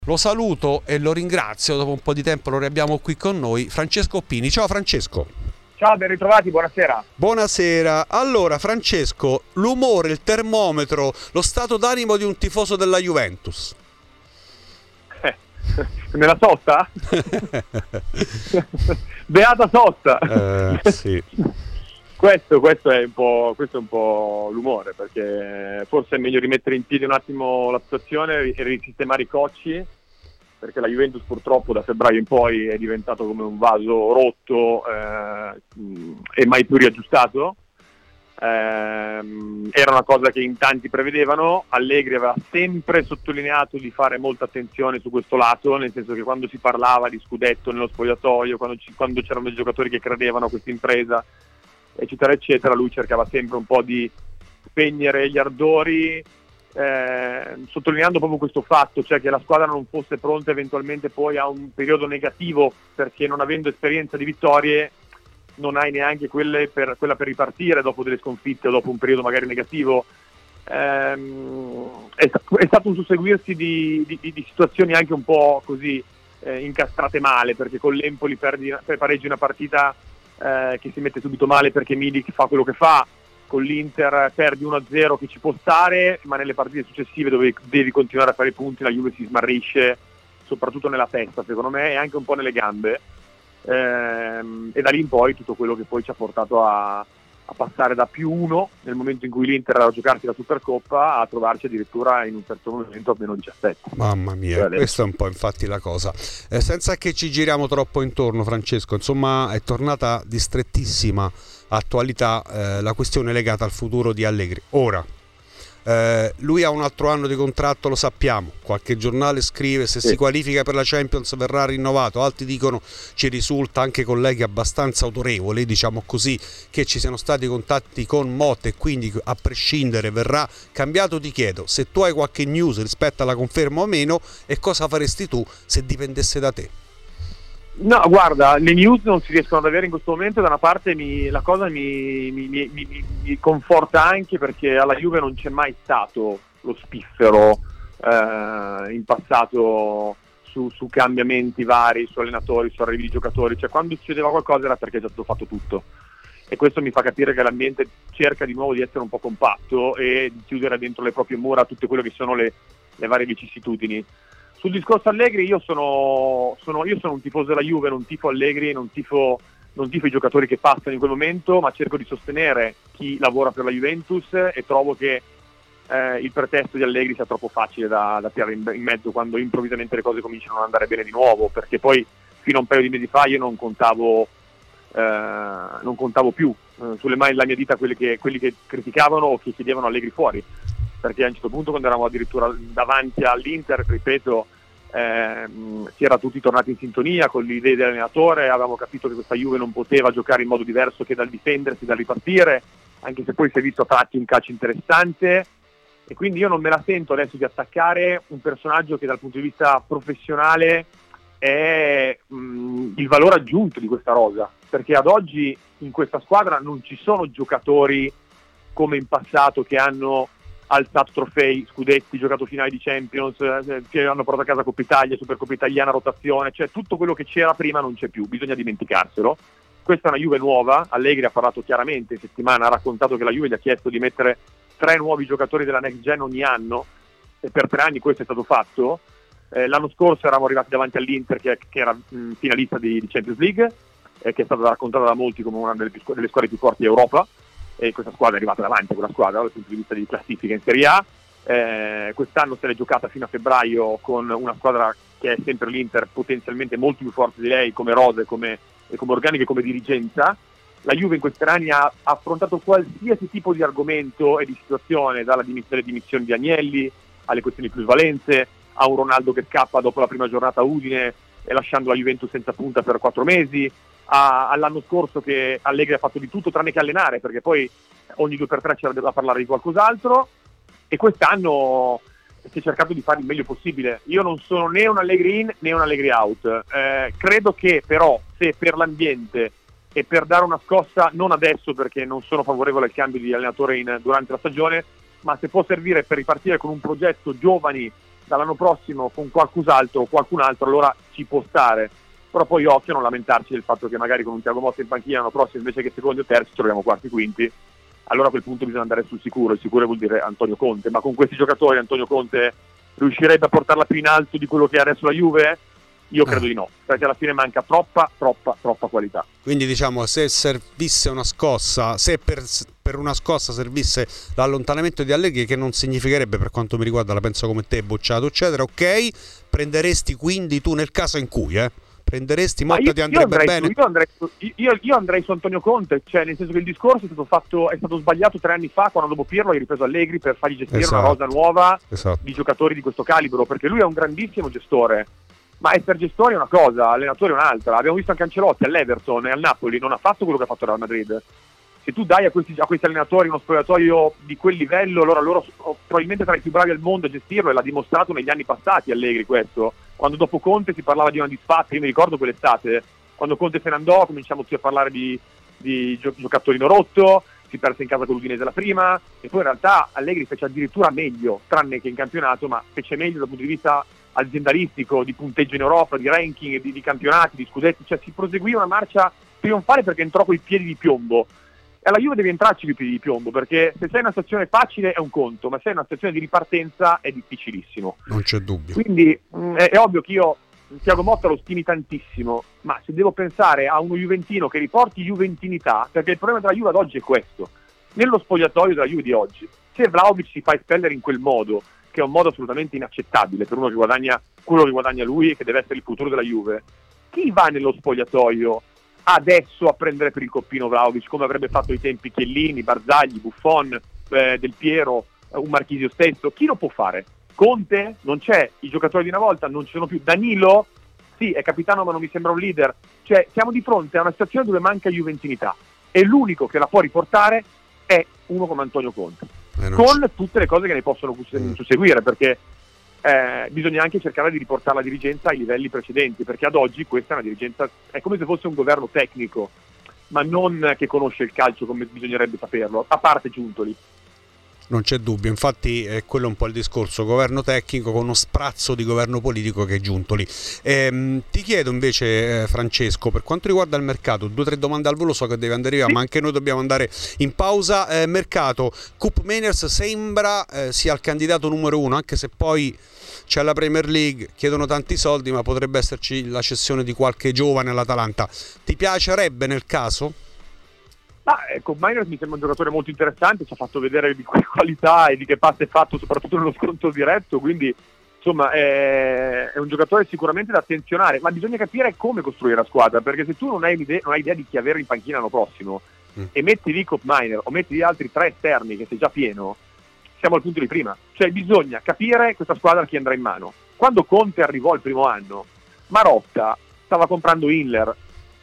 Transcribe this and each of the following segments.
Lo saluto e lo ringrazio, dopo un po' di tempo lo riabbiamo qui con noi, Francesco Oppini. Ciao Francesco. Ciao, ben ritrovati, buonasera. Buonasera. Allora Francesco, l'umore, il termometro, lo stato d'animo di un tifoso della Juventus. Nella sosta? Beata sosta! Sì. Questo è un po' l'umore, perché forse è meglio rimettere in piedi un attimo la situazione e risistemare i cocci, perché la Juventus purtroppo da febbraio in poi è diventato come un vaso rotto e mai più riaggiustato. Era una cosa che in tanti prevedevano. Allegri aveva sempre sottolineato di fare molta attenzione su questo lato, nel senso che quando si parlava di scudetto nello spogliatoio, quando c'erano dei giocatori che credevano a questa impresa, eccetera eccetera, lui cercava sempre un po' di spegnere gli ardori, sottolineando proprio questo fatto, cioè che la squadra non fosse pronta eventualmente poi a un periodo negativo, perché non avendo esperienza di vittorie non hai neanche quella per ripartire dopo delle sconfitte o dopo un periodo magari negativo. È stato un susseguirsi di situazioni anche un po' così incastrate male, perché con l'Empoli pareggi una partita che si mette subito male perché Milik fa quello che fa, con l'Inter perdi 1-0 che ci può stare, ma nelle partite successive dove devi continuare a fare i punti la Juve si smarrisce, soprattutto nella testa secondo me e anche un po' nelle gambe, e da lì in poi tutto quello che poi ci ha portato a passare da +1 nel momento in cui l'Inter era a giocarsi la Supercoppa a trovarci addirittura in un certo momento a -17. Mamma mia, questa è un po' infatti la cosa. Senza che ci giriamo troppo intorno, Francesco, insomma è tornata di strettissima attualità la questione legata al futuro di Allegri. Ora, lui ha un altro anno di contratto, lo sappiamo, qualche giornale scrive se si qualifica per la Champions verrà rinnovato, altri dicono, ci risulta anche colleghi abbastanza autorevoli, diciamo così, che ci siano stati contatti con Motta e quindi a prescindere verrà cambiato. Ti chiedo se tu hai qualche news rispetto alla conferma o meno e cosa faresti tu se dipendesse da te. No, guarda, le news non si riescono ad avere in questo momento. Da una parte la cosa mi conforta anche perché alla Juve non c'è mai stato lo spiffero in passato su cambiamenti vari, su allenatori, su arrivi di giocatori. Cioè quando succedeva qualcosa era perché è già stato fatto tutto, e questo mi fa capire che l'ambiente cerca di nuovo di essere un po' compatto e di chiudere dentro le proprie mura tutte quelle che sono le varie vicissitudini. Sul discorso Allegri io sono un tifoso della Juve, non tifo Allegri, non tifo i giocatori che passano in quel momento, ma cerco di sostenere chi lavora per la Juventus e trovo che il pretesto di Allegri sia troppo facile da tirare in mezzo quando improvvisamente le cose cominciano ad andare bene di nuovo, perché poi fino a un paio di mesi fa io non contavo più sulle mani della mia dita quelli che criticavano o che chiedevano Allegri fuori, perché a un certo punto quando eravamo addirittura davanti all'Inter, ripeto, si era tutti tornati in sintonia con le idee dell'allenatore, avevamo capito che questa Juve non poteva giocare in modo diverso che dal difendersi, dal ripartire, anche se poi si è visto a tratti un calcio interessante, e quindi io non me la sento adesso di attaccare un personaggio che dal punto di vista professionale è il valore aggiunto di questa rosa, perché ad oggi in questa squadra non ci sono giocatori come in passato che hanno alzato trofei, scudetti, giocato finali di Champions, che hanno portato a casa Coppa Italia, Supercoppa Italiana, rotazione, cioè tutto quello che c'era prima non c'è più, bisogna dimenticarselo. Questa è una Juve nuova, Allegri ha parlato chiaramente in settimana, ha raccontato che la Juve gli ha chiesto di mettere 3 nuovi giocatori della Next Gen ogni anno, e per 3 anni questo è stato fatto. L'anno scorso eravamo arrivati davanti all'Inter che era finalista di Champions League, che è stata raccontata da molti come una delle squadre più forti d'Europa, e questa squadra è arrivata davanti a quella squadra dal punto di vista di classifica in Serie A. Quest'anno se l'è giocata fino a febbraio con una squadra che è sempre l'Inter, potenzialmente molto più forte di lei come rose, come organica e come dirigenza. La Juve in questi 3 anni ha affrontato qualsiasi tipo di argomento e di situazione, dalla dimissioni di Agnelli alle questioni plusvalenze, a un Ronaldo che scappa dopo la prima giornata a Udine e lasciando la Juventus senza punta per 4 mesi, all'anno scorso che Allegri ha fatto di tutto tranne che allenare, perché poi ogni 2x3 c'era da parlare di qualcos'altro, e quest'anno si è cercato di fare il meglio possibile. Io non sono né un Allegri in né un Allegri out, credo che però se per l'ambiente e per dare una scossa, non adesso perché non sono favorevole al cambio di allenatore durante la stagione, ma se può servire per ripartire con un progetto giovani dall'anno prossimo con qualcos'altro o qualcun altro, allora ci può stare. Però poi occhio a non lamentarci del fatto che magari con un Thiago Motta in panchina l'anno prossimo invece che secondi o terzi troviamo quarti quinti. Allora a quel punto bisogna andare sul sicuro. Il sicuro vuol dire Antonio Conte, ma con questi giocatori Antonio Conte riuscirebbe a portarla più in alto di quello che è adesso la Juve? Io credo di no, perché alla fine manca troppa qualità. Quindi diciamo, se servisse una scossa, se per una scossa servisse l'allontanamento di Allegri, che non significherebbe, per quanto mi riguarda, la penso come te, bocciato eccetera, ok, prenderesti quindi tu, nel caso in cui prenderesti Motta, ti andrebbe bene? Io andrei su Antonio Conte, cioè nel senso che il discorso è stato sbagliato 3 anni fa, quando dopo Pirlo hai ripreso Allegri per fargli gestire una rosa nuova di giocatori di questo calibro, perché lui è un grandissimo gestore, ma essere gestore è una cosa, allenatore è un'altra. Abbiamo visto anche Ancelotti all'Everton e al Napoli, non ha fatto quello che ha fatto il Real Madrid. Se tu dai a questi allenatori uno spogliatoio di quel livello, allora loro probabilmente tra i più bravi al mondo a gestirlo, e l'ha dimostrato negli anni passati Allegri questo. Quando dopo Conte si parlava di una disfatta, io mi ricordo quell'estate, quando Conte se ne andò cominciamo tutti a parlare di giocattolino rotto, si perse in casa con l'Udinese la prima, e poi in realtà Allegri fece addirittura meglio, tranne che in campionato, ma fece meglio dal punto di vista aziendalistico, di punteggio in Europa, di ranking, di campionati, di scudetti, cioè si proseguì una marcia trionfale perché entrò coi piedi di piombo. E alla Juve devi entrarci coi piedi di piombo, perché se sei in una situazione facile è un conto, ma se sei in una situazione di ripartenza è difficilissimo. Non c'è dubbio. Quindi è ovvio che io Thiago Motta lo stimi tantissimo, ma se devo pensare a uno juventino che riporti juventinità, perché il problema della Juve ad oggi è questo, nello spogliatoio della Juve di oggi, se Vlahovic si fa espellere in quel modo, che è un modo assolutamente inaccettabile per uno che guadagna quello che guadagna lui e che deve essere il futuro della Juve, chi va nello spogliatoio adesso a prendere per il coppino Vlahovic, come avrebbe fatto ai tempi Chiellini, Barzagli, Buffon, Del Piero, un Marchisio stesso? Chi lo può fare? Conte? Non c'è. I giocatori di una volta non ci sono più. Danilo? Sì, è capitano ma non mi sembra un leader. Cioè siamo di fronte a una situazione dove manca juventinità e l'unico che la può riportare è uno come Antonio Conte, con tutte le cose che ne possono susseguire, perché bisogna anche cercare di riportare la dirigenza ai livelli precedenti, perché ad oggi questa è una dirigenza, è come se fosse un governo tecnico, ma non che conosce il calcio come bisognerebbe saperlo, a parte Giuntoli. Non c'è dubbio, infatti quello è un po' il discorso, governo tecnico con uno sprazzo di governo politico che è Giuntoli. Ti chiedo invece Francesco, per quanto riguarda il mercato, 2 o 3 domande al volo, so che devi andare via, ma anche noi dobbiamo andare in pausa. Mercato, Koopmeiners sembra sia il candidato numero 1, anche se poi c'è la Premier League, chiedono tanti soldi, ma potrebbe esserci la cessione di qualche giovane all'Atalanta. Ti piacerebbe nel caso? Koopmeiners mi sembra un giocatore molto interessante, ci ha fatto vedere di che qualità e di che passe è fatto soprattutto nello scontro diretto, quindi insomma è un giocatore sicuramente da attenzionare, ma bisogna capire come costruire la squadra, perché se tu non hai idea di chi avere in panchina l'anno prossimo e metti lì Koopmeiners o metti lì altri 3 esterni che sei già pieno, siamo al punto di prima. Cioè bisogna capire questa squadra chi andrà in mano. Quando Conte arrivò il primo anno, Marotta stava comprando Inler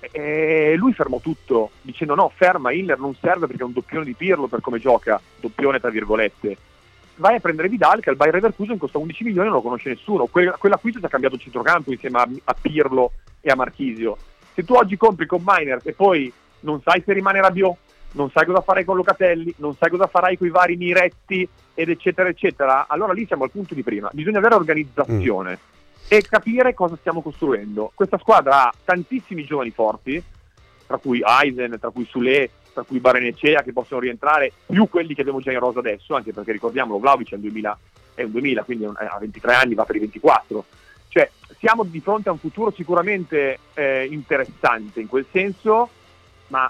e lui fermò tutto dicendo no, ferma, Inler non serve perché è un doppione di Pirlo per come gioca, doppione tra virgolette. Vai a prendere Vidal che al Bayer Leverkusen costa 11 milioni e non lo conosce nessuno. Quell'acquisto ci ha cambiato il centrocampo insieme a Pirlo e a Marchisio. Se tu oggi compri con Miners e poi non sai se rimane Rabiot, non sai cosa farai con Locatelli, non sai cosa farai con i vari Miretti ed eccetera eccetera, allora lì siamo al punto di prima. Bisogna avere organizzazione e capire cosa stiamo costruendo. Questa squadra ha tantissimi giovani forti, tra cui Eisen, tra cui Sule, tra cui Barenecea, che possono rientrare, più quelli che abbiamo già in rosa adesso, anche perché ricordiamolo, Vlahovic è un 2000, quindi ha 23 anni, va per i 24. Cioè siamo di fronte a un futuro sicuramente interessante in quel senso, ma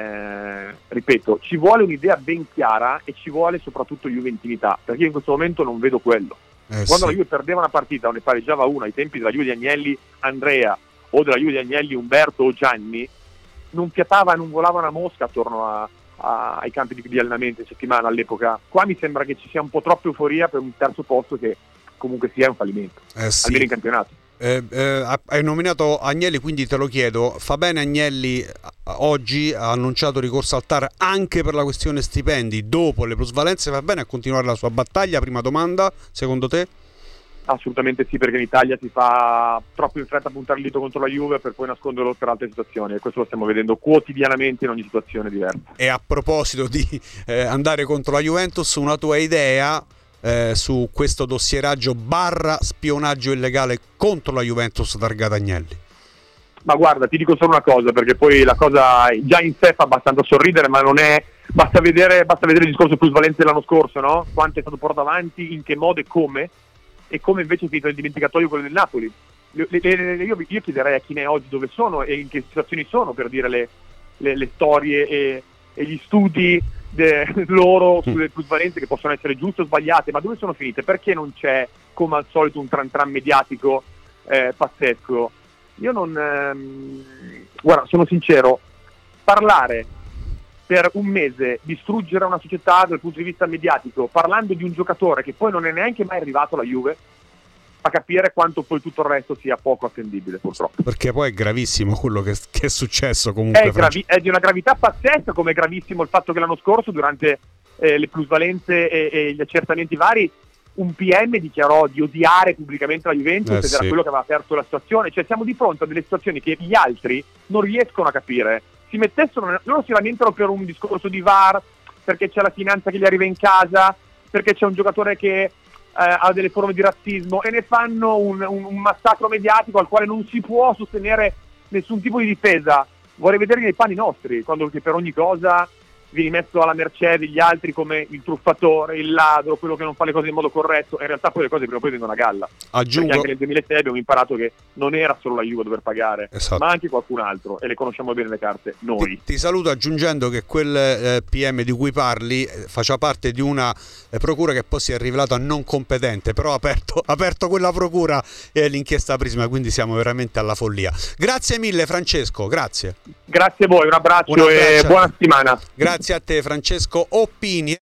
ripeto, ci vuole un'idea ben chiara e ci vuole soprattutto juventinità, perché io in questo momento non vedo quello. Quando la Juve perdeva una partita o ne pareggiava una ai tempi della Juve di Agnelli Andrea o della Juve di Agnelli Umberto o Gianni, non fiatava, non volava una mosca attorno ai campi di allenamento in settimana all'epoca. Qua mi sembra che ci sia un po' troppa euforia per un terzo posto che comunque sia un fallimento, almeno in campionato. Hai nominato Agnelli, quindi te lo chiedo, fa bene Agnelli oggi, ha annunciato ricorso al TAR anche per la questione stipendi dopo le plusvalenze, va bene a continuare la sua battaglia? Prima domanda, secondo te? Assolutamente sì, perché in Italia si fa troppo in fretta a puntare il dito contro la Juve per poi nasconderlo per altre situazioni, e questo lo stiamo vedendo quotidianamente in ogni situazione diversa. E a proposito di andare contro la Juventus, una tua idea su questo dossieraggio / spionaggio illegale contro la Juventus targata Agnelli? Ma guarda, ti dico solo una cosa, perché poi la cosa già in sé fa abbastanza sorridere, ma non è... Basta vedere il discorso plusvalenza dell'anno scorso, no? Quanto è stato portato avanti, in che modo e come invece è finito nel dimenticatoio quello del Napoli. Io chiederei a chi ne è oggi dove sono e in che situazioni sono, per dire le storie e gli studi loro sulle plusvalenze, che possono essere giuste o sbagliate, ma dove sono finite? Perché non c'è, come al solito, un tran tran mediatico pazzesco? Io non... guarda, sono sincero, parlare per un mese, distruggere una società dal punto di vista mediatico, parlando di un giocatore che poi non è neanche mai arrivato alla Juve, fa capire quanto poi tutto il resto sia poco attendibile, purtroppo. Perché poi è gravissimo quello che è successo comunque. È di una gravità pazzesca, come è gravissimo il fatto che l'anno scorso, durante le plusvalenze e gli accertamenti vari, un PM dichiarò di odiare pubblicamente la Juventus ed era quello che aveva aperto la situazione. Cioè siamo di fronte a delle situazioni che gli altri non riescono a capire. Si mettessero, loro si lamentano per un discorso di VAR, perché c'è la finanza che gli arriva in casa, perché c'è un giocatore che ha delle forme di razzismo, e ne fanno un massacro mediatico al quale non si può sostenere nessun tipo di difesa. Vorrei vedere nei panni nostri, quando che per ogni cosa vieni messo alla mercé degli altri come il truffatore, il ladro, quello che non fa le cose in modo corretto, e in realtà poi le cose prima o poi vengono a galla. Aggiungo... Perché anche nel 2006 abbiamo imparato che non era solo la Juve a dover pagare, esatto, ma anche qualcun altro, e le conosciamo bene le carte noi. Ti saluto aggiungendo che quel PM di cui parli faceva parte di una procura che poi si è rivelata non competente, però ha aperto quella procura e l'inchiesta Prisma, quindi siamo veramente alla follia. Grazie mille Francesco, grazie. Grazie a voi, un abbraccio e buona settimana. Grazie a te Francesco Oppini.